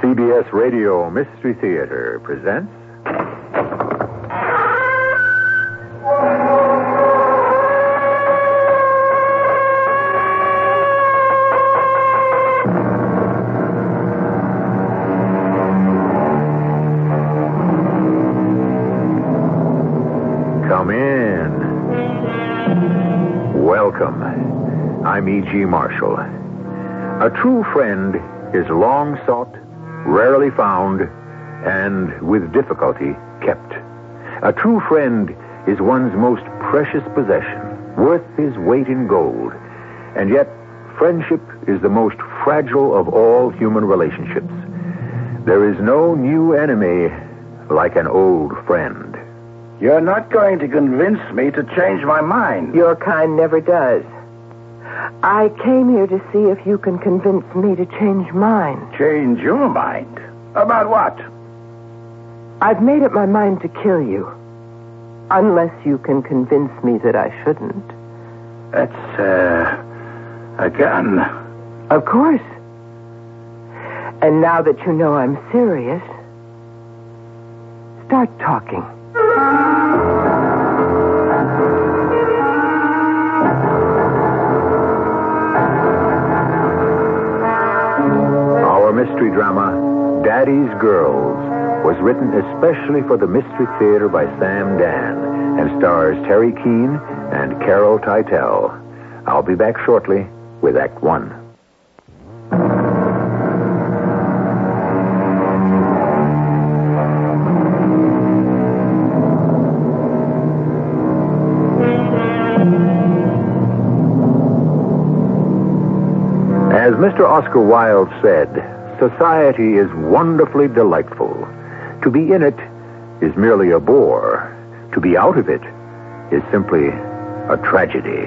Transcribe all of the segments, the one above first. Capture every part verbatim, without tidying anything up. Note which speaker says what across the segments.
Speaker 1: C B S Radio Mystery Theater presents... Come in. Welcome. I'm E G. Marshall. A true friend is long sought, rarely found, and with difficulty kept. A true friend is one's most precious possession, worth his weight in gold. And yet, friendship is the most fragile of all human relationships. There is no new enemy like an old friend.
Speaker 2: You're not going to convince me to change my mind.
Speaker 3: Your kind never does. I came here to see if you can convince me to change mine.
Speaker 2: Change your mind? About what?
Speaker 3: I've made up my mind to kill you. Unless you can convince me that I shouldn't.
Speaker 2: That's, uh, a gun.
Speaker 3: Of course. And now that you know I'm serious, start talking.
Speaker 1: Our mystery drama, Daddy's Girls, was written especially for the Mystery Theater by Sam Dan and stars Terry Keane and Carol Teitel. I'll be back shortly with Act One. As Mister Oscar Wilde said, society is wonderfully delightful. To be in it is merely a bore. To be out of it is simply a tragedy.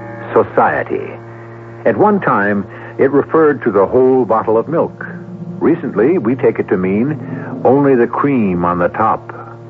Speaker 1: Society. At one time, it referred to the whole bottle of milk. Recently, we take it to mean only the cream on the top.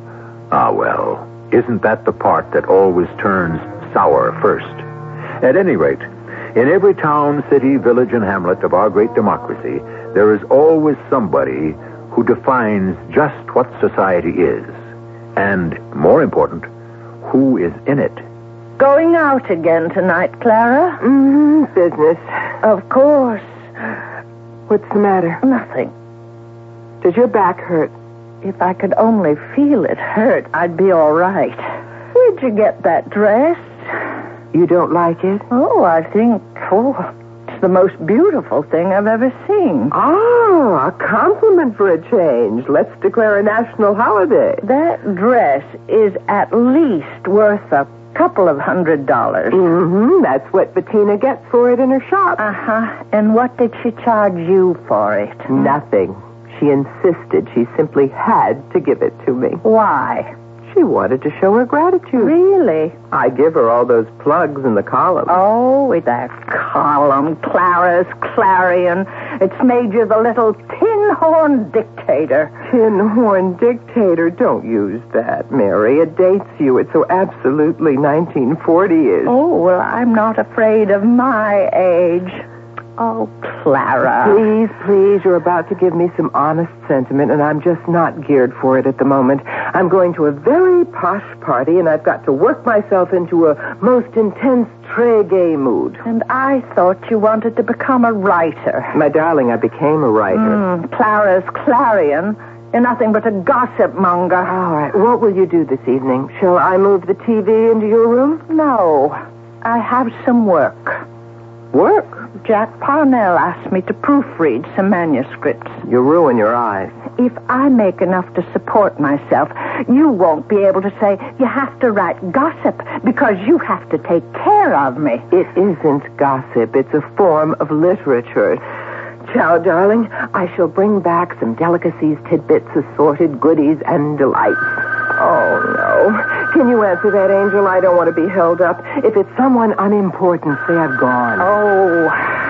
Speaker 1: Ah, well, isn't that the part that always turns sour first? At any rate, in every town, city, village, and hamlet of our great democracy, there is always somebody who defines just what society is. And, more important, who is in it.
Speaker 4: Going out again tonight, Clara?
Speaker 3: Mm-hmm, business.
Speaker 4: Of course.
Speaker 3: What's the matter?
Speaker 4: Nothing.
Speaker 3: Does your back hurt?
Speaker 4: If I could only feel it hurt, I'd be all right. Where'd you get that dress?
Speaker 3: You don't like it?
Speaker 4: Oh, I think, oh, it's the most beautiful thing I've ever seen.
Speaker 3: Oh, a compliment for a change. Let's declare a national holiday.
Speaker 4: That dress is at least worth a couple of hundred dollars.
Speaker 3: Mm-hmm. That's what Bettina gets for it in her shop.
Speaker 4: Uh-huh. And what did she charge you for it?
Speaker 3: Nothing. She insisted she simply had to give it to me.
Speaker 4: Why?
Speaker 3: She wanted to show her gratitude.
Speaker 4: Really?
Speaker 3: I give her all those plugs in the column.
Speaker 4: Oh, with that column, Clara's Clarion. It's made you the little tin-horn dictator.
Speaker 3: Tin-horn dictator? Don't use that, Mary. It dates you. It's so absolutely nineteen forty-ish.
Speaker 4: Oh, well, I'm not afraid of my age. Oh, Clara.
Speaker 3: Please, please, you're about to give me some honest sentiment, and I'm just not geared for it at the moment. I'm going to a very posh party, and I've got to work myself into a most intense très-gay mood.
Speaker 4: And I thought you wanted to become a writer.
Speaker 3: My darling, I became a writer.
Speaker 4: Mm, Clara's Clarion. You're nothing but a gossip monger.
Speaker 3: All right. What will you do this evening? Shall I move the T V into your room?
Speaker 4: No. I have some work.
Speaker 3: Work?
Speaker 4: Jack Parnell asked me to proofread some manuscripts.
Speaker 3: You'll ruin your eyes.
Speaker 4: If I make enough to support myself, you won't be able to say, you have to write gossip because you have to take care of me.
Speaker 3: It isn't gossip. It's a form of literature. Ciao, darling. I shall bring back some delicacies, tidbits, assorted goodies, and delights. Oh, no. Can you answer that, Angel? I don't want to be held up. If it's someone unimportant, say I've gone.
Speaker 4: Oh.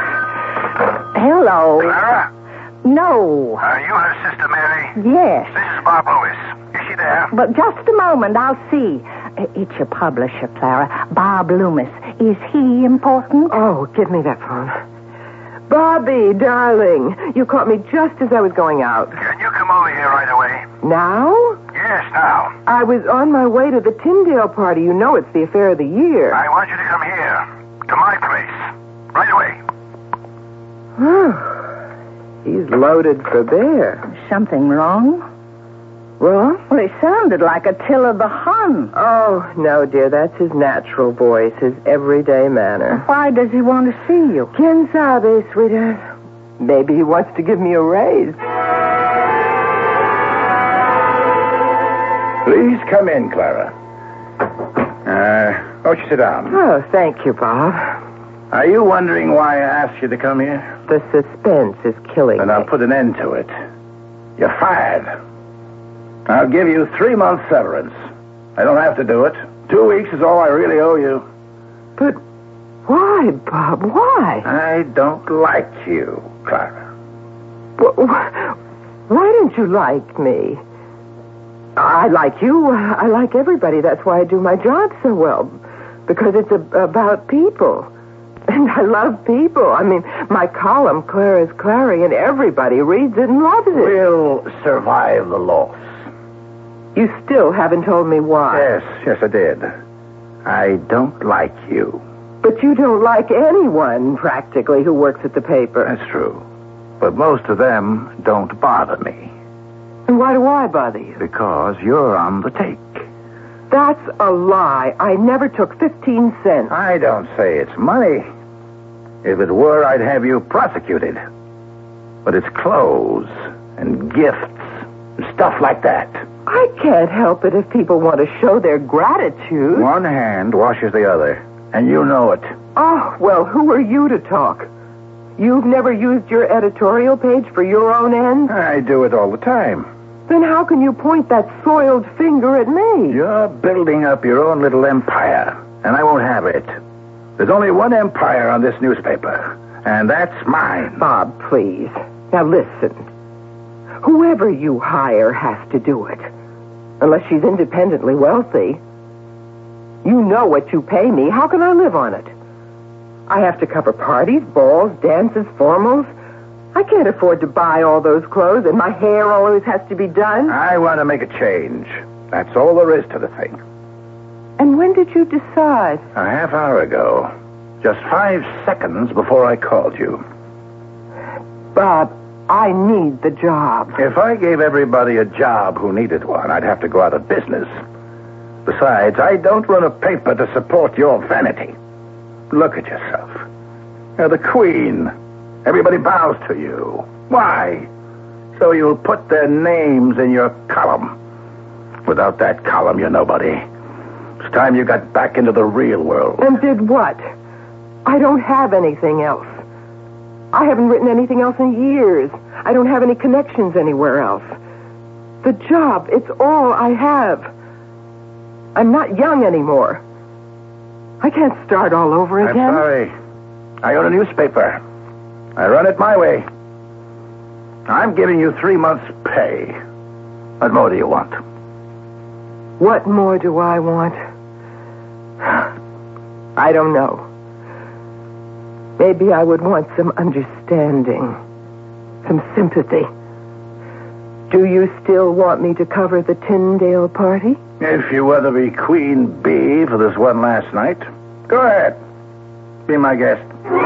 Speaker 4: Hello.
Speaker 2: Clara?
Speaker 4: No.
Speaker 2: Are you her sister, Mary?
Speaker 4: Yes.
Speaker 2: This is Bob Lewis. Is she there?
Speaker 4: But just a moment, I'll see. It's your publisher, Clara. Bob Loomis. Is he important?
Speaker 3: Oh, give me that phone. Bobby, darling, you caught me just as I was going out.
Speaker 2: Can you come over here right away?
Speaker 3: Now?
Speaker 2: Yes, now.
Speaker 3: I was on my way to the Tyndale party. You know it's the affair of the year.
Speaker 2: I want you to come here, to my place, right away.
Speaker 3: He's loaded for bear.
Speaker 4: Something wrong?
Speaker 3: Wrong?
Speaker 4: Well, he sounded like Attila the Hun.
Speaker 3: Oh, no, dear. That's his natural voice, his everyday manner.
Speaker 4: Why does he want to see you?
Speaker 3: Quien sabe, sweetheart? Maybe he wants to give me a raise.
Speaker 2: Please come in, Clara. Uh, won't you sit down?
Speaker 3: Oh, thank you, Bob.
Speaker 2: Are you wondering why I asked you to come here?
Speaker 3: The suspense is killing
Speaker 2: Then
Speaker 3: me.
Speaker 2: I'll put an end to it. You're fired. I'll give you three months severance. I don't have to do it. Two weeks is all I really owe you.
Speaker 3: But why, Bob? Why?
Speaker 2: I don't like you, Clara.
Speaker 3: Wh- wh- Why don't you like me? I like you. I like everybody. That's why I do my job so well. Because it's a- about people. And I love people. I mean, my column, Clara's Clarion, everybody reads it and loves it.
Speaker 2: We'll survive the loss.
Speaker 3: You still haven't told me why.
Speaker 2: Yes, yes, I did. I don't like you.
Speaker 3: But you don't like anyone, practically, who works at the paper.
Speaker 2: That's true. But most of them don't bother me.
Speaker 3: And why do I bother you?
Speaker 2: Because you're on the take.
Speaker 3: That's a lie. I never took fifteen cents.
Speaker 2: I don't say it's money. If it were, I'd have you prosecuted. But it's clothes and gifts and stuff like that.
Speaker 3: I can't help it if people want to show their gratitude.
Speaker 2: One hand washes the other, and you know it.
Speaker 3: Oh, well, who are you to talk? You've never used your editorial page for your own ends?
Speaker 2: I do it all the time.
Speaker 3: Then how can you point that soiled finger at me?
Speaker 2: You're building up your own little empire, and I won't have it. There's only one empire on this newspaper, and that's mine.
Speaker 3: Bob, please. Now listen. Whoever you hire has to do it. Unless she's independently wealthy. You know what you pay me. How can I live on it? I have to cover parties, balls, dances, formals. I can't afford to buy all those clothes, and my hair always has to be done.
Speaker 2: I want to make a change. That's all there is to the thing.
Speaker 3: And when did you decide?
Speaker 2: A half hour ago. Just five seconds before I called you.
Speaker 3: Bob, I need the job.
Speaker 2: If I gave everybody a job who needed one, I'd have to go out of business. Besides, I don't run a paper to support your vanity. Look at yourself. You're the queen. Everybody bows to you. Why? So you'll put their names in your column. Without that column, you're nobody. It's time you got back into the real world.
Speaker 3: And did what? I don't have anything else. I haven't written anything else in years. I don't have any connections anywhere else. The job, it's all I have. I'm not young anymore. I can't start all over again.
Speaker 2: I'm sorry. I own a newspaper. I run it my way. I'm giving you three months' pay. What more do you want?
Speaker 3: What more do I want? I don't know. Maybe I would want some understanding, some sympathy. Do you still want me to cover the Tyndale party?
Speaker 2: If you want to be queen bee for this one last night, go ahead. Be my guest.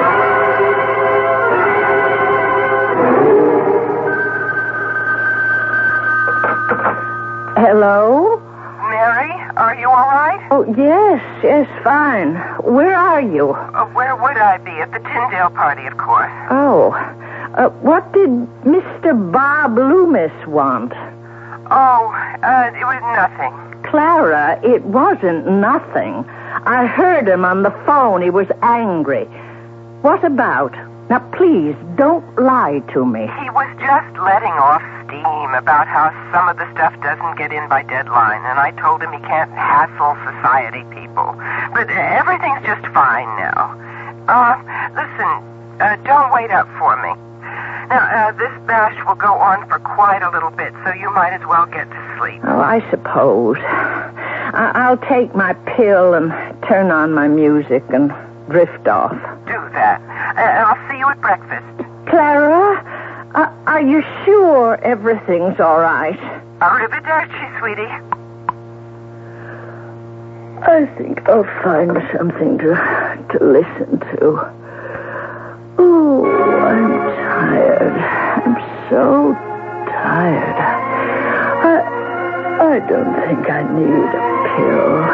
Speaker 4: Hello?
Speaker 3: Mary, are you all right?
Speaker 4: Oh, yes, yes, fine. Where are you?
Speaker 3: Uh, where would I be? At the Tyndale party, of course.
Speaker 4: Oh, uh, what did Mister Bob Loomis want?
Speaker 3: Oh, uh, it was nothing.
Speaker 4: Clara, it wasn't nothing. I heard him on the phone. He was angry. What about? Now, please, don't lie to me.
Speaker 3: He was just letting off steam about how some of the stuff doesn't get in by deadline, and I told him he can't hassle society people. But uh, everything's just fine now. Uh, listen, uh, don't wait up for me. Now, uh, this bash will go on for quite a little bit, so you might as well get to sleep.
Speaker 4: Oh, I suppose. I- I'll take my pill and turn on my music and drift off.
Speaker 3: Do that. Uh, I'll see you at breakfast.
Speaker 4: Are you sure everything's all right?
Speaker 3: Arrivederci, sweetie.
Speaker 4: I think I'll find something to to listen to. Oh, I'm tired. I'm so tired. I I don't think I need a pill.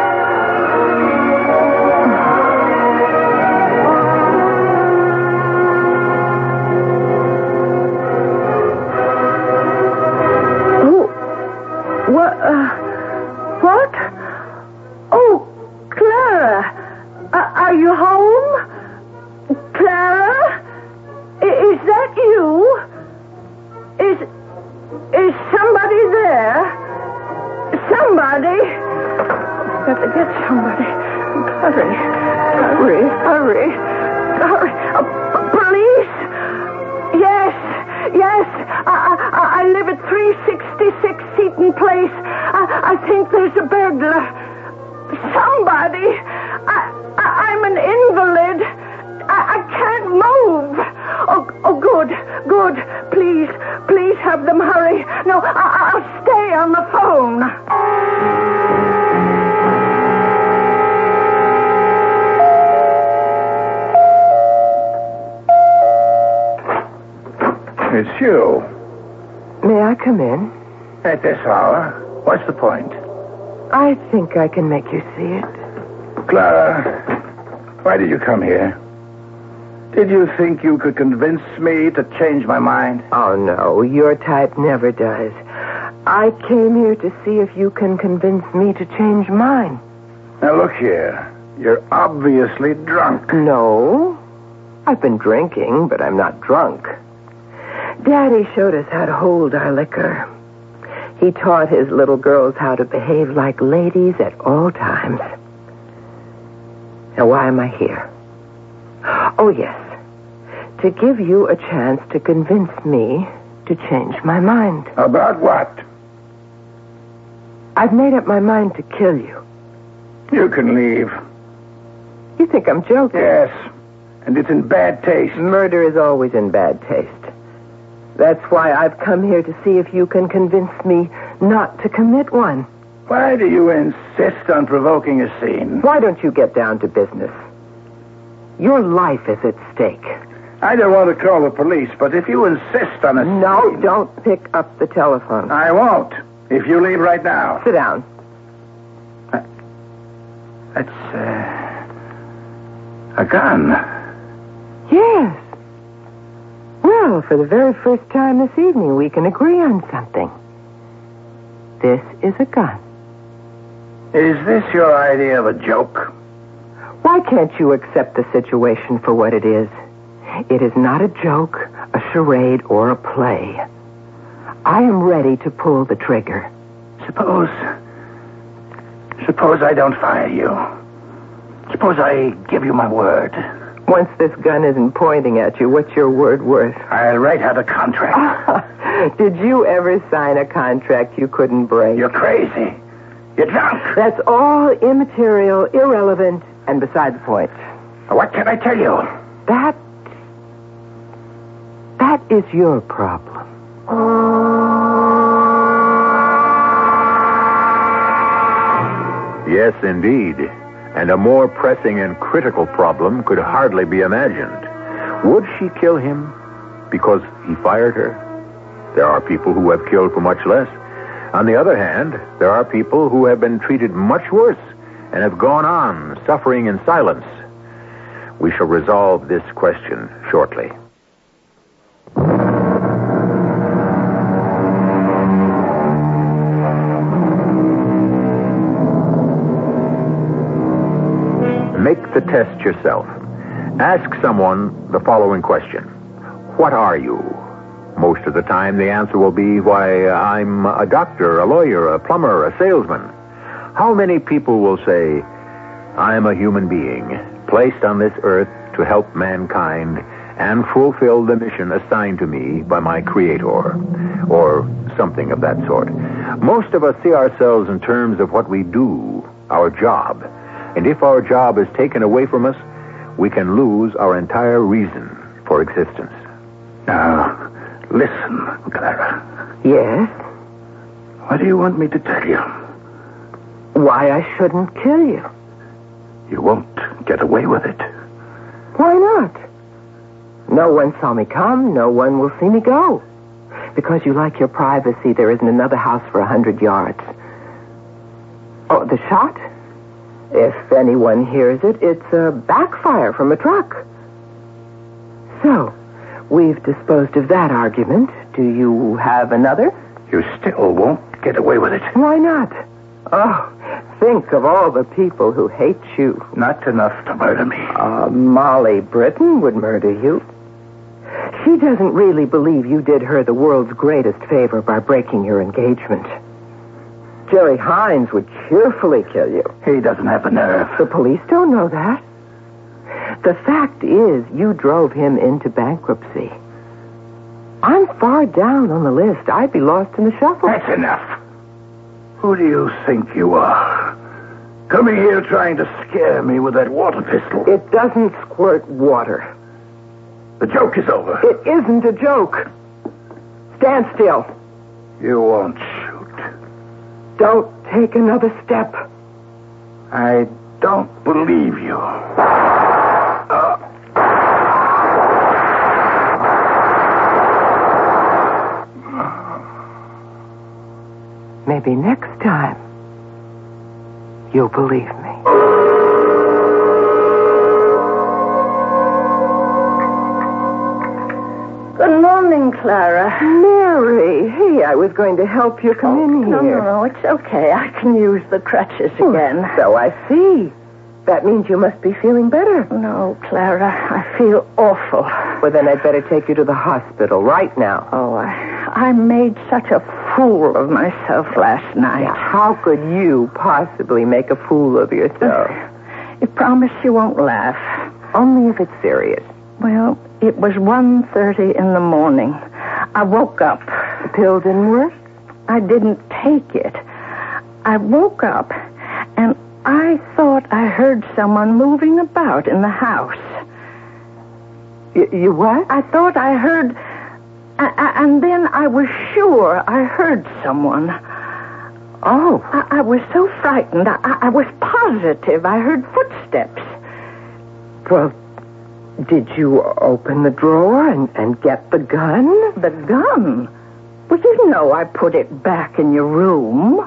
Speaker 4: What? Uh, what? Oh, Clara. Uh, are you home? Clara? I- is that you? Is is somebody there? Somebody? Got to get somebody. Hurry. Hurry. Hurry. Hurry. Uh, p- police? Yes. Yes. I, I, I live at three sixty-six Seaton Place. I, I think there's a burglar. Somebody. I, I, I'm an invalid. I, I can't move. Oh, oh, good, good. Please, please have them hurry. No, I, I'll stay on the phone.
Speaker 2: It's you.
Speaker 3: May I come in?
Speaker 2: At this hour? What's the point?
Speaker 3: I think I can make you see it.
Speaker 2: Clara, why did you come here? Did you think you could convince me to change my mind?
Speaker 3: Oh, no, your type never does. I came here to see if you can convince me to change mine.
Speaker 2: Now, look here. You're obviously drunk.
Speaker 3: No, I've been drinking, but I'm not drunk. Daddy showed us how to hold our liquor. He taught his little girls how to behave like ladies at all times. Now, why am I here? Oh, yes. To give you a chance to convince me to change my mind.
Speaker 2: About what?
Speaker 3: I've made up my mind to kill you.
Speaker 2: You can leave.
Speaker 3: You think I'm joking?
Speaker 2: Yes. And it's in bad taste.
Speaker 3: Murder is always in bad taste. That's why I've come here to see if you can convince me not to commit one.
Speaker 2: Why do you insist on provoking a scene?
Speaker 3: Why don't you get down to business? Your life is at stake.
Speaker 2: I don't want to call the police, but if you insist on a
Speaker 3: No,
Speaker 2: scene...
Speaker 3: don't pick up the telephone.
Speaker 2: I won't. If you leave right now.
Speaker 3: Sit down.
Speaker 2: Uh, that's, uh... a gun.
Speaker 3: Yes. Well, for the very first time this evening, we can agree on something. This is a gun.
Speaker 2: Is this your idea of a joke?
Speaker 3: Why can't you accept the situation for what it is? It is not a joke, a charade, or a play. I am ready to pull the trigger.
Speaker 2: Suppose... Suppose I don't fire you. Suppose I give you my word.
Speaker 3: Once this gun isn't pointing at you, what's your word worth?
Speaker 2: I'll write out a contract.
Speaker 3: Did you ever sign a contract you couldn't break?
Speaker 2: You're crazy. You're drunk.
Speaker 3: That's all immaterial, irrelevant, and beside the point.
Speaker 2: What can I tell you?
Speaker 3: That... That is your problem.
Speaker 1: Yes, indeed. And a more pressing and critical problem could hardly be imagined. Would she kill him because he fired her? There are people who have killed for much less. On the other hand, there are people who have been treated much worse and have gone on suffering in silence. We shall resolve this question shortly. Make the test yourself. Ask someone the following question. What are you? Most of the time, the answer will be, why, I'm a doctor, a lawyer, a plumber, a salesman. How many people will say, I'm a human being, placed on this earth to help mankind and fulfill the mission assigned to me by my Creator, or something of that sort. Most of us see ourselves in terms of what we do, our job. And if our job is taken away from us, we can lose our entire reason for existence.
Speaker 2: Now, Listen, Clara.
Speaker 3: Yes?
Speaker 2: What do you want me to tell you?
Speaker 3: Why I shouldn't kill you.
Speaker 2: You won't get away with it.
Speaker 3: Why not? No one saw me come. No one will see me go. Because you like your privacy, there isn't another house for a hundred yards. Oh, the shot? If anyone hears it, it's a backfire from a truck. So, we've disposed of that argument. Do you have another?
Speaker 2: You still won't get away with it.
Speaker 3: Why not? Oh, think of all the people who hate you.
Speaker 2: Not enough to murder me.
Speaker 3: Uh, Molly Britton would murder you. She doesn't really believe you did her the world's greatest favor by breaking your engagement. Jerry Hines would cheerfully kill you.
Speaker 2: He doesn't have the nerve.
Speaker 3: The police don't know that. The fact is, you drove him into bankruptcy. I'm far down on the list. I'd be lost in the shuffle.
Speaker 2: That's enough. Who do you think you are? Coming here trying to scare me with that water pistol.
Speaker 3: It doesn't squirt water.
Speaker 2: The joke is over.
Speaker 3: It isn't a joke. Stand still.
Speaker 2: You won't shoot.
Speaker 3: Don't take another step.
Speaker 2: I don't believe you. Uh.
Speaker 3: Maybe next time you'll believe me.
Speaker 4: Good morning, Clara.
Speaker 3: Mary, hey, I was going to help you come
Speaker 4: oh,
Speaker 3: in here.
Speaker 4: No, no, no, it's okay. I can use the crutches again.
Speaker 3: Oh, so I see. That means you must be feeling better.
Speaker 4: No, Clara, I feel awful.
Speaker 3: Well, then I'd better take you to the hospital right now.
Speaker 4: Oh, I, I made such a fool of myself last night.
Speaker 3: Now, how could you possibly make a fool of yourself?
Speaker 4: You promise you won't laugh.
Speaker 3: Only if it's serious.
Speaker 4: Well, it was one thirty in the morning. I woke up.
Speaker 3: The pill didn't work?
Speaker 4: I didn't take it. I woke up, and I thought I heard someone moving about in the house.
Speaker 3: Y- you what?
Speaker 4: I thought I heard... A- a- and then I was sure I heard someone.
Speaker 3: Oh.
Speaker 4: I, I was so frightened. I-, I was positive I heard footsteps.
Speaker 3: Well, did you open the drawer and, and get the gun?
Speaker 4: The gun? Well, you know I put it back in your room.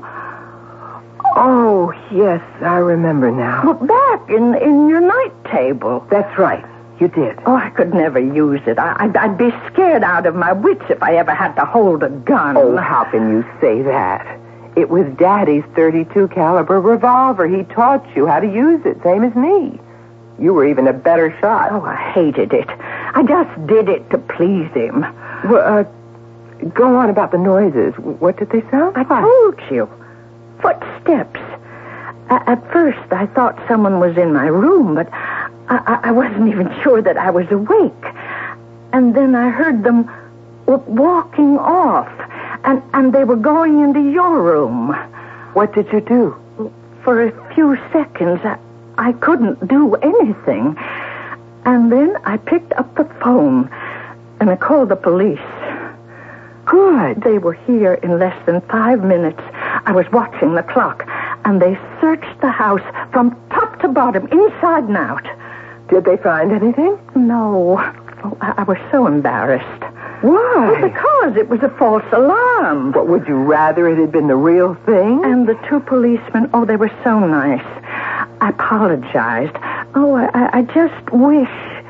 Speaker 3: Oh, yes, I remember now.
Speaker 4: Well, back in, in your night table.
Speaker 3: That's right. You did.
Speaker 4: Oh, I could never use it. I, I'd, I'd be scared out of my wits if I ever had to hold a gun.
Speaker 3: Oh, how can you say that? It was Daddy's thirty-two caliber revolver. He taught you how to use it, same as me. You were even a better shot.
Speaker 4: Oh, I hated it. I just did it to please him.
Speaker 3: Well, uh, go on about the noises. What did they sound
Speaker 4: I
Speaker 3: like?
Speaker 4: told you. Footsteps. A- at first, I thought someone was in my room, but I-, I-, I wasn't even sure that I was awake. And then I heard them w- walking off, and, and they were going into your room.
Speaker 3: What did you do?
Speaker 4: For a few seconds, I, I couldn't do anything. And then I picked up the phone, and I called the police.
Speaker 3: Good.
Speaker 4: They were here in less than five minutes. I was watching the clock, and they searched the house from top to bottom, inside and out.
Speaker 3: Did they find anything?
Speaker 4: No. Oh, I, I was so embarrassed.
Speaker 3: Why?
Speaker 4: Well, because it was a false alarm.
Speaker 3: What, would you rather it had been the real thing?
Speaker 4: And the two policemen, oh, they were so nice. I apologized. Oh, I, I just wish...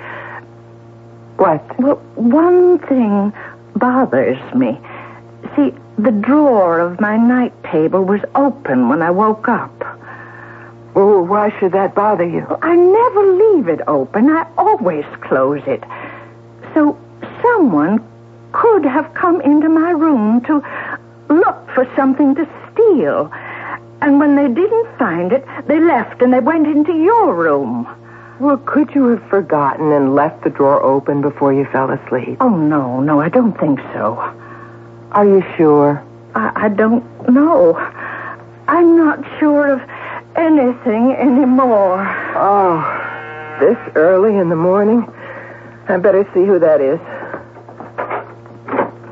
Speaker 3: What?
Speaker 4: Well, one thing bothers me. See, the drawer of my night table was open when I woke up.
Speaker 3: Oh, why should that bother you?
Speaker 4: I never leave it open. I always close it. So someone could have come into my room to look for something to steal. And when they didn't find it, they left and they went into your room.
Speaker 3: Well, could you have forgotten and left the drawer open before you fell asleep?
Speaker 4: Oh, no, no, I don't think so.
Speaker 3: Are you sure?
Speaker 4: I, I don't know. I'm not sure of anything anymore.
Speaker 3: Oh, this early in the morning? I better see who that is.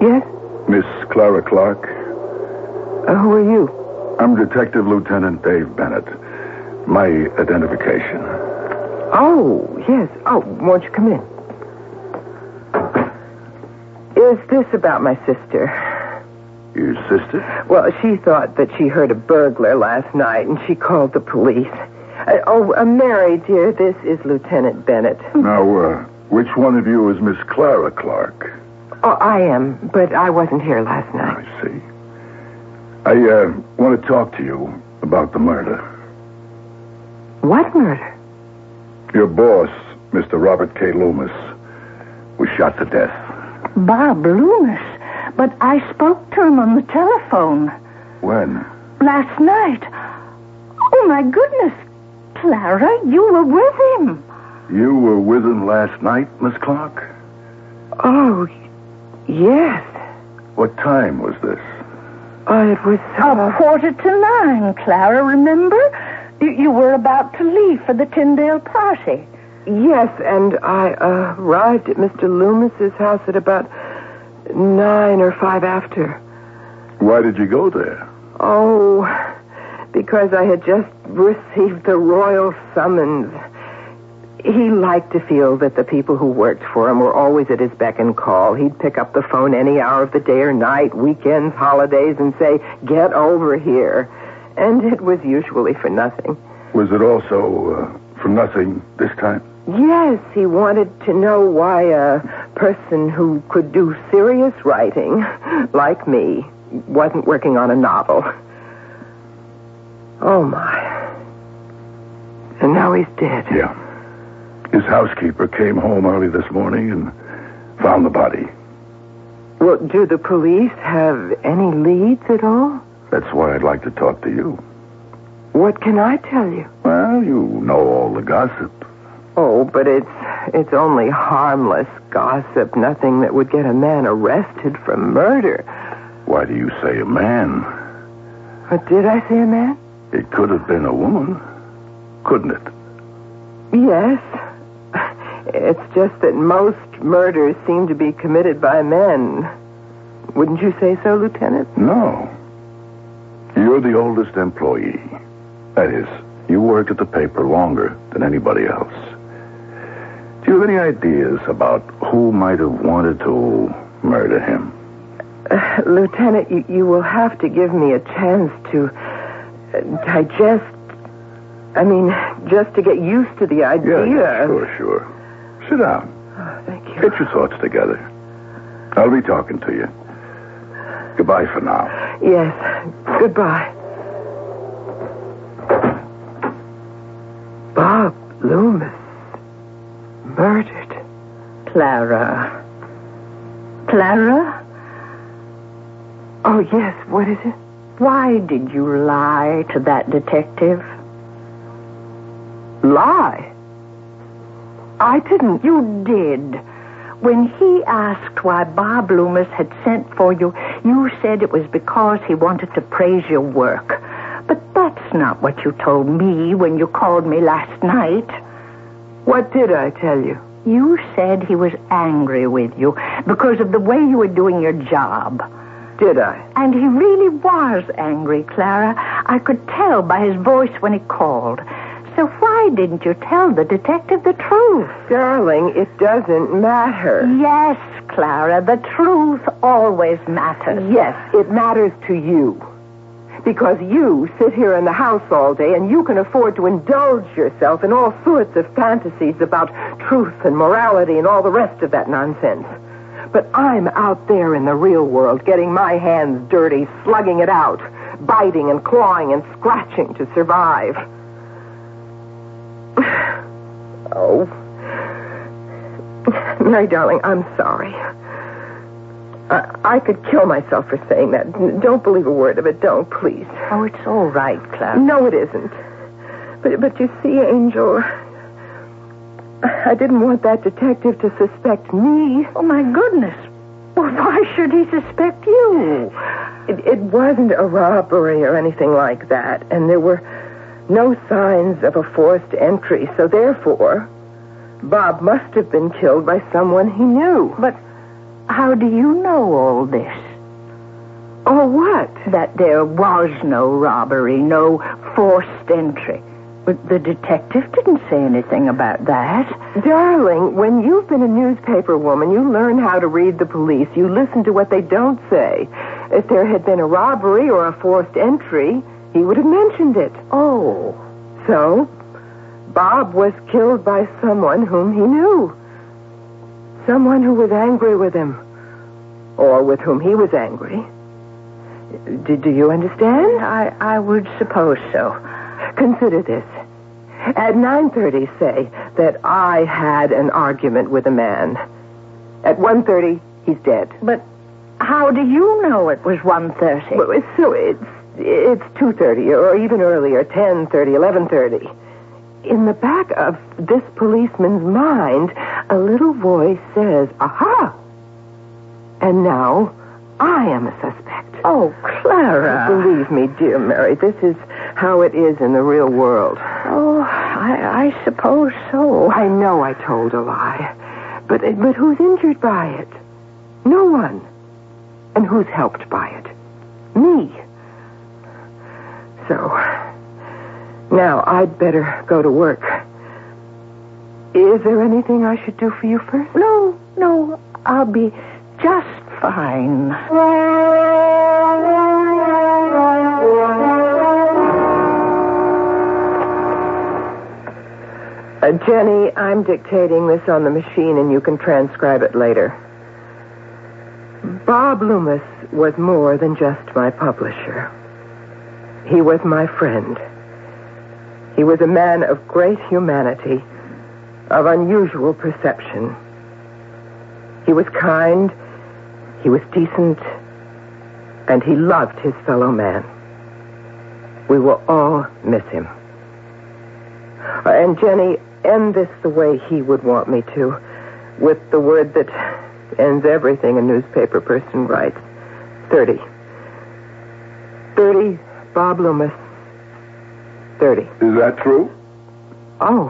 Speaker 3: Yes?
Speaker 5: Miss Clara Clark?
Speaker 3: Uh, who are you?
Speaker 5: I'm Detective Lieutenant Dave Bennett. My identification.
Speaker 3: Oh, yes. Oh, won't you come in? Is this about my sister?
Speaker 5: Your sister?
Speaker 3: Well, she thought that she heard a burglar last night, and she called the police. Uh, oh, uh, Mary, dear, this is Lieutenant Bennett.
Speaker 5: Now, uh, which one of you is Miss Clara Clark?
Speaker 3: Oh, I am, but I wasn't here last night.
Speaker 5: I see. I, uh, want to talk to you about the murder.
Speaker 3: What murder?
Speaker 5: Your boss, Mister Robert K. Loomis, was shot to death.
Speaker 4: Bob Loomis? But I spoke to him on the telephone.
Speaker 5: When?
Speaker 4: Last night. Oh, my goodness. Clara, you were with him.
Speaker 5: You were with him last night, Miss Clark?
Speaker 3: Oh, yes.
Speaker 5: What time was this?
Speaker 3: Oh, it was...
Speaker 4: Uh, a quarter to nine, Clara, remember? You, you were about to leave for the Tyndale party.
Speaker 3: Yes, and I uh, arrived at Mister Loomis's house at about nine or five after.
Speaker 5: Why did you go there?
Speaker 3: Oh, because I had just received the royal summons. He liked to feel that the people who worked for him were always at his beck and call. He'd pick up the phone any hour of the day or night, weekends, holidays, and say, "Get over here." And it was usually for nothing.
Speaker 5: Was it also uh, for nothing this time?
Speaker 3: Yes, he wanted to know why a person who could do serious writing, like me, wasn't working on a novel. Oh, my. And now he's dead.
Speaker 5: Yeah. His housekeeper came home early this morning and found the body.
Speaker 3: Well, do the police have any leads at all?
Speaker 5: That's why I'd like to talk to you.
Speaker 3: What can I tell you?
Speaker 5: Well, you know all the gossip.
Speaker 3: Oh, but it's it's only harmless gossip, nothing that would get a man arrested for murder.
Speaker 5: Why do you say a man?
Speaker 3: But did I say a man?
Speaker 5: It could have been a woman, couldn't it?
Speaker 3: Yes. It's just that most murders seem to be committed by men. Wouldn't you say so, Lieutenant?
Speaker 5: No. You're the oldest employee. That is, you worked at the paper longer than anybody else. Do you have any ideas about who might have wanted to murder him?
Speaker 3: Uh, Lieutenant, you, you will have to give me a chance to uh, digest. I mean, just to get used to the idea.
Speaker 5: Yeah, yeah, sure, sure. Sit down.
Speaker 3: Oh, thank you.
Speaker 5: Get your thoughts together. I'll be talking to you. Goodbye for now.
Speaker 3: Yes. Goodbye. Bob Loomis. Murdered.
Speaker 4: Clara. Clara?
Speaker 3: Oh, yes. What is it?
Speaker 4: Why did you lie to that detective?
Speaker 3: Lie? I didn't.
Speaker 4: You did. When he asked why Bob Loomis had sent for you, you said it was because he wanted to praise your work. But that's not what you told me when you called me last night.
Speaker 3: What did I tell you?
Speaker 4: You said he was angry with you because of the way you were doing your job.
Speaker 3: Did I?
Speaker 4: And he really was angry, Clara. I could tell by his voice when he called. So why didn't you tell the detective the truth?
Speaker 3: Darling, it doesn't matter.
Speaker 4: Yes, Clara, the truth always matters.
Speaker 3: Yes, it matters to you. Because you sit here in the house all day and you can afford to indulge yourself in all sorts of fantasies about truth and morality and all the rest of that nonsense. But I'm out there in the real world getting my hands dirty, slugging it out, biting and clawing and scratching to survive. Oh. Mary, darling, I'm sorry. I, I could kill myself for saying that. Don't believe a word of it. Don't, please.
Speaker 4: Oh, it's all right, Clara.
Speaker 3: No, it isn't. But, but you see, Angel, I didn't want that detective to suspect me.
Speaker 4: Oh, my goodness. Well, why should he suspect you?
Speaker 3: It, it wasn't a robbery or anything like that, and there were no signs of a forced entry, so therefore, Bob must have been killed by someone he knew.
Speaker 4: But how do you know all this?
Speaker 3: Oh, what?
Speaker 4: That there was no robbery, no forced entry. But the detective didn't say anything about that.
Speaker 3: Darling, when you've been a newspaper woman, you learn how to read the police. You listen to what they don't say. If there had been a robbery or a forced entry, he would have mentioned it.
Speaker 4: Oh.
Speaker 3: So, Bob was killed by someone whom he knew. Someone who was angry with him. Or with whom he was angry. Do, do you understand?
Speaker 4: I, I would suppose so.
Speaker 3: Consider this. At nine thirty, say that I had an argument with a man. At one thirty, he's dead.
Speaker 4: But how do you know it was one thirty?
Speaker 3: Well, it's, so it's it's two thirty, or even earlier, ten thirty, eleven thirty. In the back of this policeman's mind, a little voice says, aha! And now I am a suspect.
Speaker 4: Oh, Clara.
Speaker 3: Believe me, dear Mary, this is how it is in the real world.
Speaker 4: Oh, I, I suppose so.
Speaker 3: I know I told a lie. But, but who's injured by it? No one. And who's helped by it? Me. So, now I'd better go to work. Is there anything I should do for you first?
Speaker 4: No, no, I'll be just fine.
Speaker 3: Uh, Jenny, I'm dictating this on the machine and you can transcribe it later. Bob Loomis was more than just my publisher. He was my friend. He was a man of great humanity, of unusual perception. He was kind, he was decent, and he loved his fellow man. We will all miss him. Uh, and Jenny, end this the way he would want me to, with the word that ends everything a newspaper person writes. thirty. thirty, Bob Loomis. thirty.
Speaker 5: Is that true?
Speaker 3: Oh.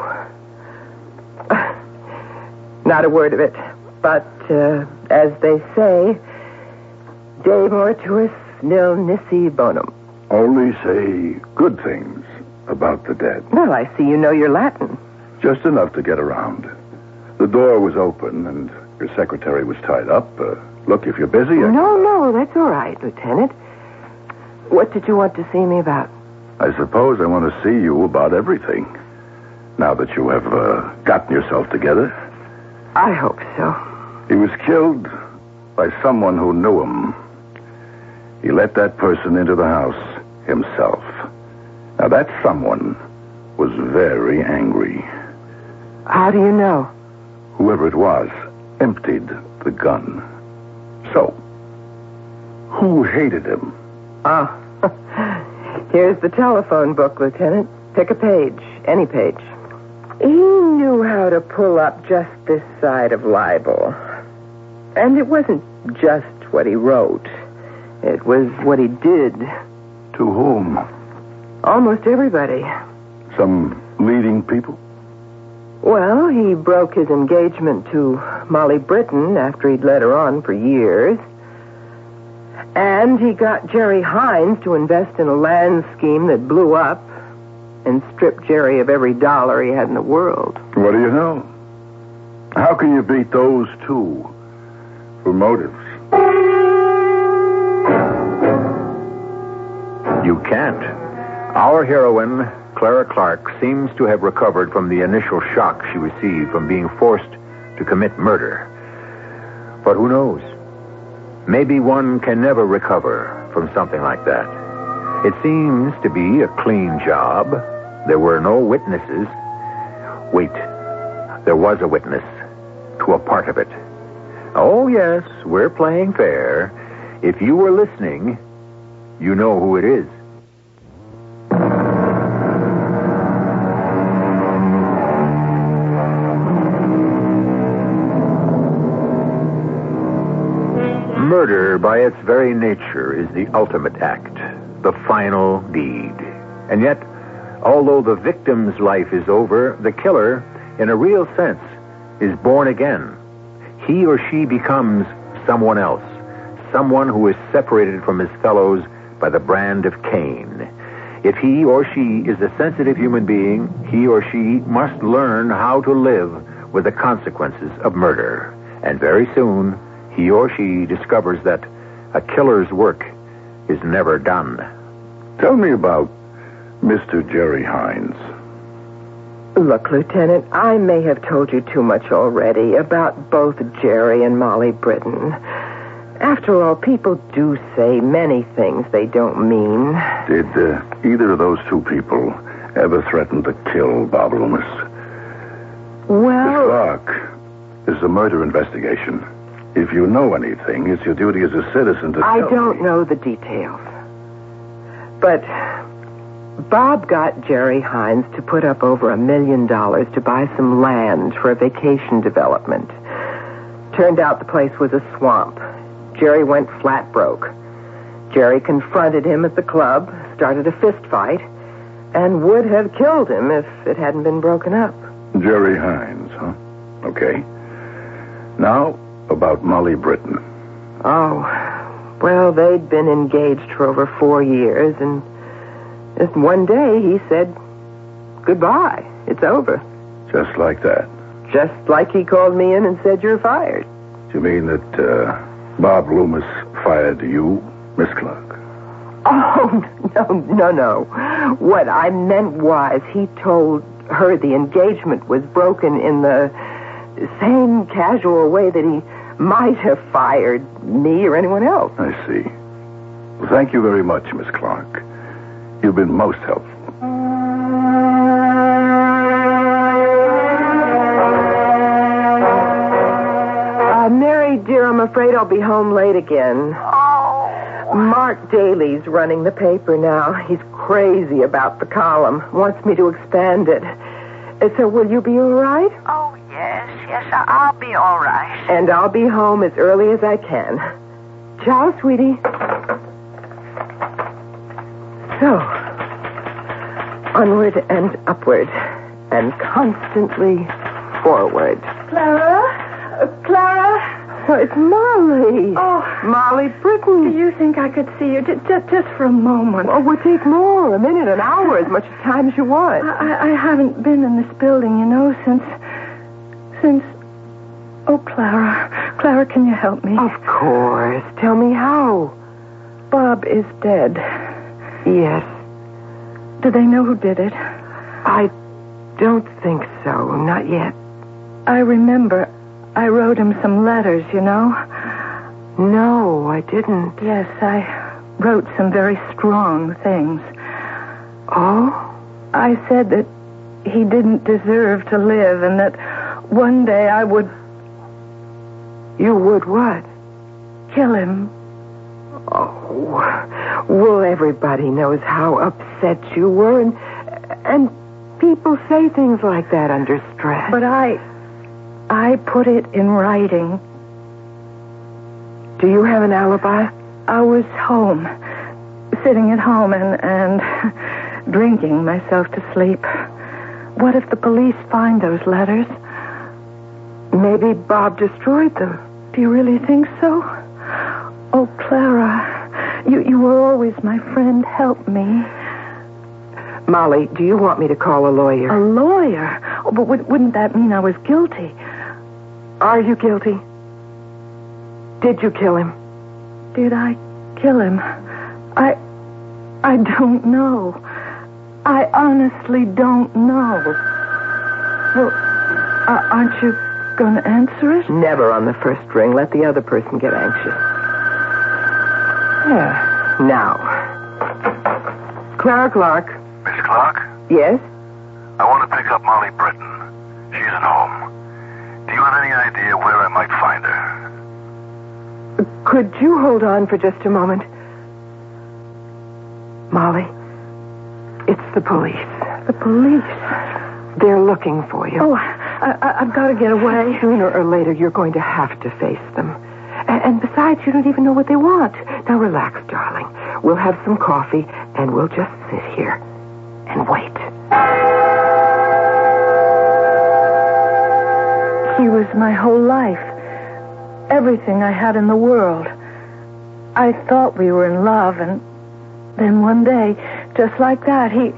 Speaker 3: Not a word of it. But, uh, as they say, de mortuis nil nisi bonum.
Speaker 5: Only say good things about the dead.
Speaker 3: Well, I see you know your Latin.
Speaker 5: Just enough to get around. The door was open and your secretary was tied up. Uh, look, if you're busy... I...
Speaker 3: No, no, that's all right, Lieutenant. What did you want to see me about?
Speaker 5: I suppose I want to see you about everything. Now that you have uh, gotten yourself together.
Speaker 3: I hope so.
Speaker 5: He was killed by someone who knew him. He let that person into the house himself. Now, that someone was very angry.
Speaker 3: How do you know?
Speaker 5: Whoever it was emptied the gun. So, who hated him?
Speaker 3: Ah, here's the telephone book, Lieutenant. Pick a page, any page. He knew how to pull up just this side of libel. And it wasn't just what he wrote. It was what he did.
Speaker 5: To whom?
Speaker 3: Almost everybody.
Speaker 5: Some leading people?
Speaker 3: Well, he broke his engagement to Molly Britton after he'd led her on for years. And he got Jerry Hines to invest in a land scheme that blew up and stripped Jerry of every dollar he had in the world.
Speaker 5: What do you know? How can you beat those two for motives?
Speaker 1: You can't. Our heroine, Clara Clark, seems to have recovered from the initial shock she received from being forced to commit murder. But who knows? Maybe one can never recover from something like that. It seems to be a clean job. There were no witnesses. Wait, there was a witness to a part of it. Oh, yes, we're playing fair. If you were listening, you know who it is. Murder, by its very nature, is the ultimate act, the final deed. And yet, although the victim's life is over, the killer, in a real sense, is born again. He or she becomes someone else, someone who is separated from his fellows by the brand of Cain. If he or she is a sensitive human being, he or she must learn how to live with the consequences of murder. And very soon, he or she discovers that a killer's work is never done.
Speaker 5: Tell me about Mister Jerry Hines.
Speaker 3: Look, Lieutenant, I may have told you too much already about both Jerry and Molly Britton. After all, people do say many things they don't mean.
Speaker 5: Did uh, either of those two people ever threaten to kill Bob Loomis?
Speaker 3: Well...
Speaker 5: Miss Clark, this is a murder investigation. If you know anything, it's your duty as a citizen to
Speaker 3: I
Speaker 5: tell
Speaker 3: don't
Speaker 5: me.
Speaker 3: know the details. But Bob got Jerry Hines to put up over a million dollars to buy some land for a vacation development. Turned out the place was a swamp. Jerry went flat broke. Jerry confronted him at the club, started a fist fight, and would have killed him if it hadn't been broken up.
Speaker 5: Jerry Hines, huh? Okay. Now, about Molly Britton.
Speaker 3: Oh, well, they'd been engaged for over four years, and just one day he said, goodbye, it's over.
Speaker 5: Just like that.
Speaker 3: Just like he called me in and said, you're fired.
Speaker 5: Do you mean that uh, Bob Loomis fired you, Miss Clark?
Speaker 3: Oh, no, no, no. What I meant was he told her the engagement was broken in the same casual way that he might have fired me or anyone else.
Speaker 5: I see. Well, thank you very much, Miss Clark. You've been most helpful.
Speaker 3: Uh, Mary, dear, I'm afraid I'll be home late again.
Speaker 4: Oh.
Speaker 3: Mark Daly's running the paper now. He's crazy about the column. Wants me to expand it. Uh, So will you be all right?
Speaker 4: Oh, yes, yes, I- I'll be all right.
Speaker 3: And I'll be home as early as I can. Ciao, sweetie. So, onward and upward, and constantly forward.
Speaker 4: Clara? Uh, Clara?
Speaker 3: Oh, it's Molly.
Speaker 4: Oh.
Speaker 3: Molly
Speaker 4: Do
Speaker 3: Britton.
Speaker 4: you think I could see you just, just, just for a moment?
Speaker 3: Oh, we'll take more, a minute, an hour, as much time as you want.
Speaker 4: I, I haven't been in this building, you know, since... Since... Oh, Clara. Clara, can you help me?
Speaker 3: Of course. Tell me how.
Speaker 4: Bob is dead.
Speaker 3: Yes.
Speaker 4: Do they know who did it?
Speaker 3: I don't think so. Not yet.
Speaker 4: I remember I wrote him some letters, you know.
Speaker 3: No, I didn't.
Speaker 4: Yes, I wrote some very strong things.
Speaker 3: Oh?
Speaker 4: I said that he didn't deserve to live and that one day I would
Speaker 3: You would what?
Speaker 4: kill him.
Speaker 3: Oh, well, everybody knows how upset you were, and and people say things like that under stress.
Speaker 4: But I... I put it in writing.
Speaker 3: Do you have an alibi?
Speaker 4: I was home, sitting at home and, and drinking myself to sleep. What if the police find those letters?
Speaker 3: Maybe Bob destroyed them.
Speaker 4: Do you really think so? Oh, Clara, you, you were always my friend. Help me.
Speaker 3: Molly, do you want me to call a lawyer?
Speaker 4: A lawyer? Oh, but w- wouldn't that mean I was guilty?
Speaker 3: Are you guilty? Did you kill him?
Speaker 4: Did I kill him? I... I don't know. I honestly don't know. Well, uh, aren't you going to answer it?
Speaker 3: Never on the first ring. Let the other person get anxious. Yeah. Now. Clara Clark.
Speaker 5: Miss Clark?
Speaker 3: Yes?
Speaker 5: I want to pick up Molly Britton. She's at home. Do you have any idea where I might find her?
Speaker 3: Could you hold on for just a moment? Molly, it's the police.
Speaker 4: The police?
Speaker 3: They're looking for you.
Speaker 4: Oh, I, I, I've got to get away.
Speaker 3: Sooner or later, you're going to have to face them. And, and besides, you don't even know what they want. Now, relax, darling. We'll have some coffee, and we'll just sit here and wait.
Speaker 4: She was my whole life. everything I had in the world. I thought we were in love, and then one day, just like that, he...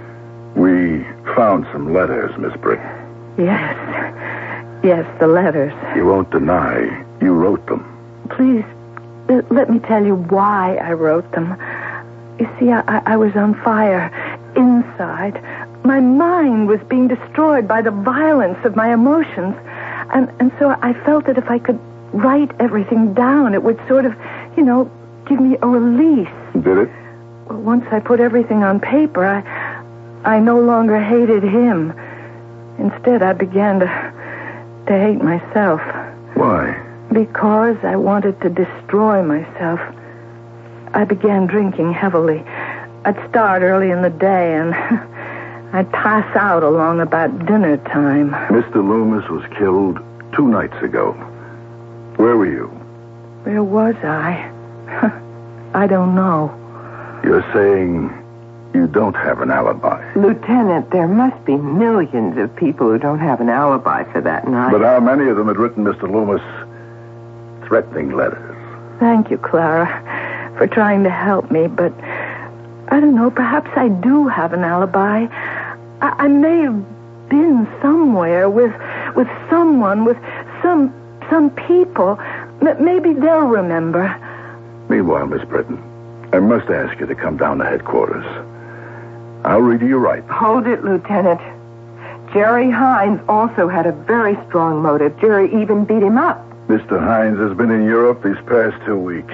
Speaker 5: We found some letters, Miss Britton.
Speaker 4: Yes. Yes, the letters.
Speaker 5: You won't deny you wrote them.
Speaker 4: Please, uh, let me tell you why I wrote them. You see, I, I, I was on fire inside. My mind was being destroyed by the violence of my emotions. And, and so I felt that if I could write everything down, it would sort of, you know, give me a release.
Speaker 5: Did it?
Speaker 4: Well, once I put everything on paper, I, I no longer hated him. Instead, I began to, to hate myself.
Speaker 5: Why?
Speaker 4: Because I wanted to destroy myself. I began drinking heavily. I'd start early in the day, and I'd pass out along about dinner time.
Speaker 5: Mister Loomis was killed two nights ago. Where were you?
Speaker 4: Where was I? I don't know.
Speaker 5: You're saying you don't have an alibi.
Speaker 3: Lieutenant, there must be millions of people who don't have an alibi for that night.
Speaker 5: But how many of them had written Mister Loomis threatening letters?
Speaker 4: Thank you, Clara, for trying to help me, but I don't know, perhaps I do have an alibi. I, I may have been somewhere with with someone, with some some people. M- maybe they'll remember.
Speaker 5: Meanwhile, Miss Britton, I must ask you to come down to headquarters. I'll read you your rights.
Speaker 3: Hold it, Lieutenant. Jerry Hines also had a very strong motive. Jerry even beat him up.
Speaker 5: Mister Hines has been in Europe these past two weeks.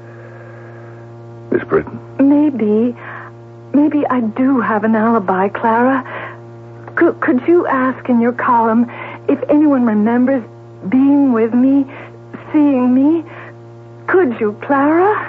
Speaker 5: Miss Britton?
Speaker 4: Maybe, maybe I do have an alibi, Clara. Could, could you ask in your column if anyone remembers being with me, seeing me? Could you, Clara?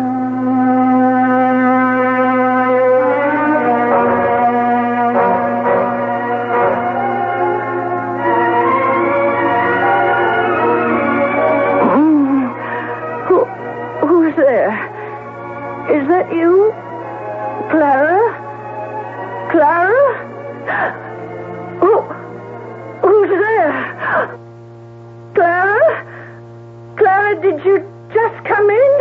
Speaker 4: Is that you? Clara? Clara? Who? Who's there? Clara? Clara, did you just come in?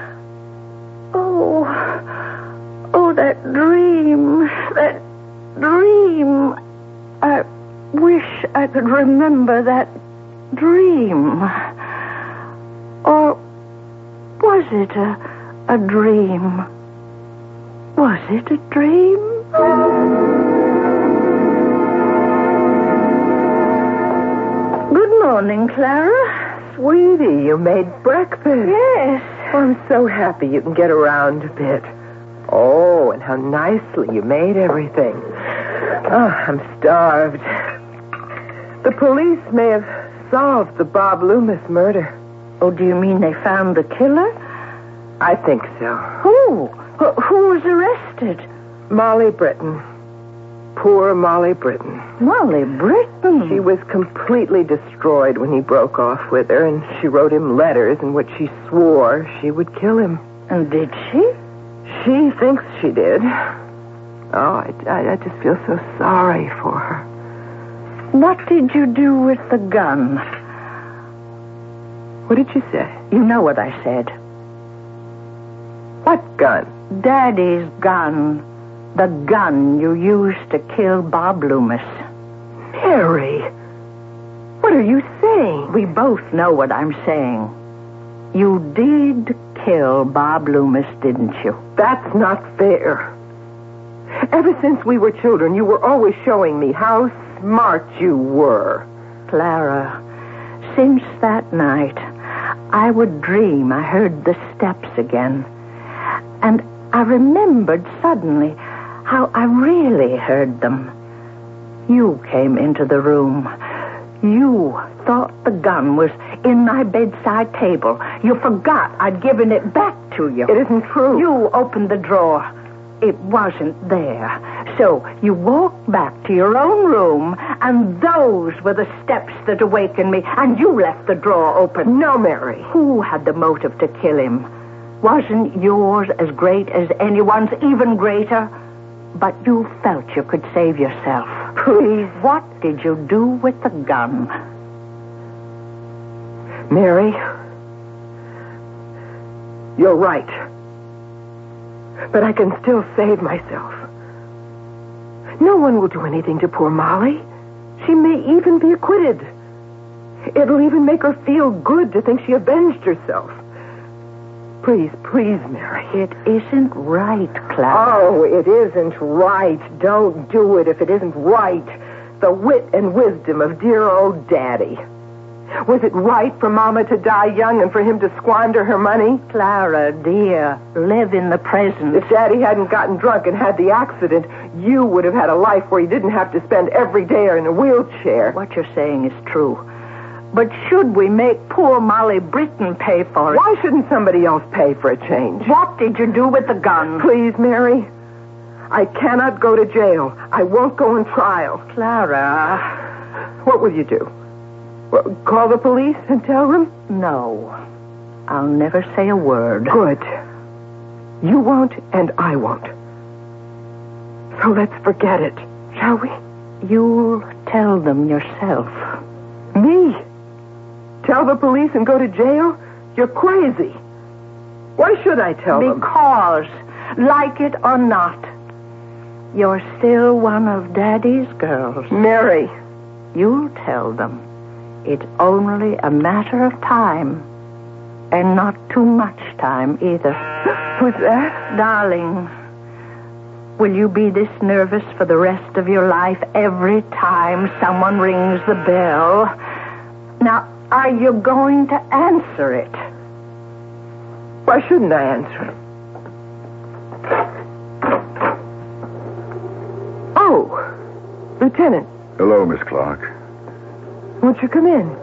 Speaker 4: Oh. Oh, that dream. That dream. I wish I could remember that dream. Or was it a... A dream? Was it a dream? Good morning, Clara.
Speaker 3: Sweetie, you made breakfast.
Speaker 4: Yes.
Speaker 3: Oh, I'm so happy you can get around a bit. Oh, and how nicely you made everything. Oh, I'm starved. The police may have solved the Bob Loomis murder.
Speaker 4: Oh, do you mean they found the killer?
Speaker 3: I think so.
Speaker 4: Who? Wh- Who was arrested?
Speaker 3: Molly Britton. Poor Molly Britton.
Speaker 4: Molly Britton?
Speaker 3: She was completely destroyed when he broke off with her, and she wrote him letters in which she swore she would kill him.
Speaker 4: And did she?
Speaker 3: She thinks she did. Oh, I, I, I just feel so sorry for her.
Speaker 4: What did you do with the gun?
Speaker 3: What did you say?
Speaker 4: You know what I said.
Speaker 3: What gun?
Speaker 4: Daddy's gun. The gun you used to kill Bob Loomis.
Speaker 3: Mary, what are you saying?
Speaker 4: We both know what I'm saying. You did kill Bob Loomis, didn't you?
Speaker 3: That's not fair. Ever since we were children, you were always showing me how smart you were.
Speaker 4: Clara, since that night, I would dream I heard the steps again. And I remembered suddenly how I really heard them. You came into the room. You thought the gun was in my bedside table. You forgot I'd given it back to you.
Speaker 3: It isn't true.
Speaker 4: You opened the drawer. It wasn't there. So you walked back to your own room, and those were the steps that awakened me, and you left the drawer open.
Speaker 3: No, Mary.
Speaker 4: Who had the motive to kill him? Wasn't yours as great as anyone's, even greater? But you felt you could save yourself.
Speaker 3: Please.
Speaker 4: What did you do with the gun?
Speaker 3: Mary, you're right. But I can still save myself. No one will do anything to poor Molly. She may even be acquitted. It'll even make her feel good to think she avenged herself. Please, please, Mary.
Speaker 4: It isn't right, Clara.
Speaker 3: Oh, it isn't right. Don't do it if it isn't right. The wit and wisdom of dear old Daddy. Was it right for Mama to die young and for him to squander her money?
Speaker 4: Clara, dear, live in the present.
Speaker 3: If Daddy hadn't gotten drunk and had the accident, you would have had a life where you didn't have to spend every day in a wheelchair.
Speaker 4: What you're saying is true. But should we make poor Molly Britton pay for it?
Speaker 3: Why shouldn't somebody else pay for a change?
Speaker 4: What did you do with the gun?
Speaker 3: Please, Mary. I cannot go to jail. I won't go on trial.
Speaker 4: Clara.
Speaker 3: What will you do? Well, call the police and tell them?
Speaker 4: No. I'll never say a word.
Speaker 3: Good. You won't and I won't. So let's forget it, shall we?
Speaker 4: You'll tell them yourself.
Speaker 3: Me? Tell the police and go to jail? You're crazy. Why should I tell them?
Speaker 4: Because, like it or not, you're still one of Daddy's girls.
Speaker 3: Mary.
Speaker 4: You'll tell them. It's only a matter of time. And not too much time, either.
Speaker 3: What's that?
Speaker 4: Darling, will you be this nervous for the rest of your life every time someone rings the bell? Now, are you going to answer it?
Speaker 3: Why shouldn't I answer it? Oh, Lieutenant.
Speaker 5: Hello, Miss Clark.
Speaker 3: Won't you come in?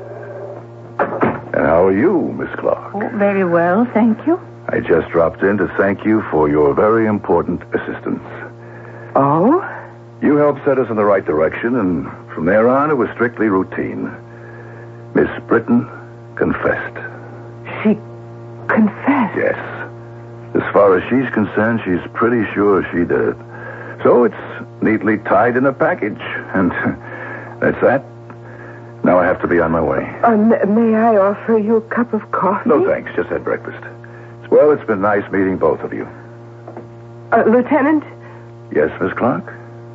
Speaker 5: And how are you, Miss Clark?
Speaker 4: Oh, very well, thank you.
Speaker 5: I just dropped in to thank you for your very important assistance.
Speaker 3: Oh?
Speaker 5: You helped set us in the right direction, and from there on, it was strictly routine. Miss Britton confessed.
Speaker 3: She confessed?
Speaker 5: Yes. As far as she's concerned, she's pretty sure she did it. So it's neatly tied in a package, and that's that. Now I have to be on my way.
Speaker 3: Uh, m- may I offer you a cup of coffee?
Speaker 5: No, thanks. Just had breakfast. Well, it's been nice meeting both of you.
Speaker 3: Uh, Lieutenant?
Speaker 5: Yes, Miss Clark?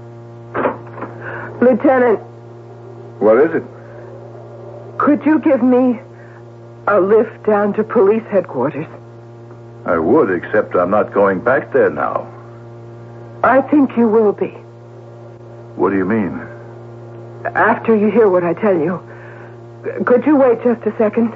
Speaker 3: Lieutenant.
Speaker 5: What is it?
Speaker 3: Could you give me a lift down to police headquarters?
Speaker 5: I would, except I'm not going back there now.
Speaker 3: I think you will be.
Speaker 5: What do you mean?
Speaker 3: After you hear what I tell you. Could you wait just a second?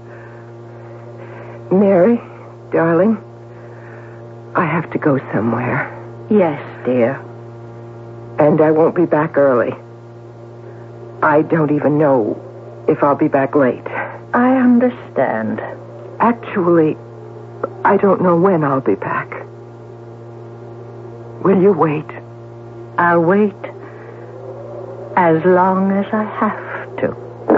Speaker 3: Mary, darling, I have to go somewhere.
Speaker 4: Yes, dear.
Speaker 3: And I won't be back early. I don't even know if I'll be back late.
Speaker 4: I understand.
Speaker 3: Actually, I don't know when I'll be back. Will you wait?
Speaker 4: I'll wait as long as I have to.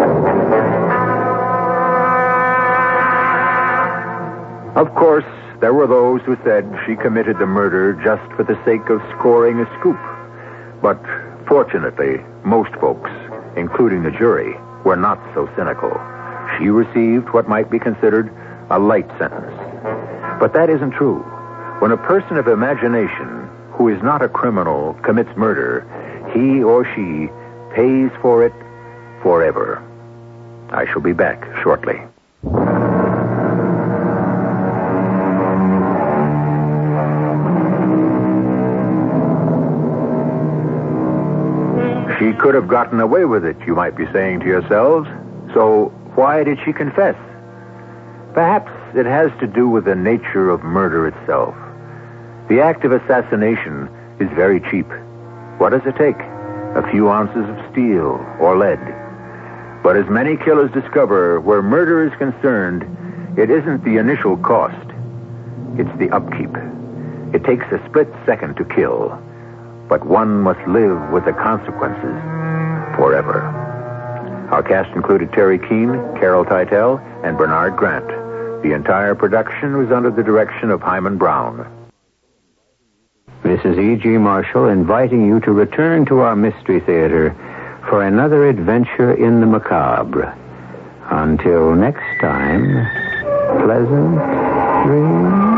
Speaker 1: Of course, there were those who said she committed the murder just for the sake of scoring a scoop. But fortunately, most folks, including the jury, were not so cynical. She received what might be considered a light sentence. But that isn't true. When a person of imagination, who is not a criminal, commits murder, he or she pays for it forever. I shall be back shortly. She could have gotten away with it, you might be saying to yourselves. So why did she confess? Perhaps it has to do with the nature of murder itself. The act of assassination is very cheap. What does it take? A few ounces of steel or lead. But as many killers discover, where murder is concerned, it isn't the initial cost. It's the upkeep. It takes a split second to kill, but one must live with the consequences forever. Our cast included Terry Keane, Carol Teitel, and Bernard Grant. The entire production was under the direction of Hyman Brown. This is E G. Marshall inviting you to return to our Mystery Theater for another adventure in the macabre. Until next time, pleasant dreams.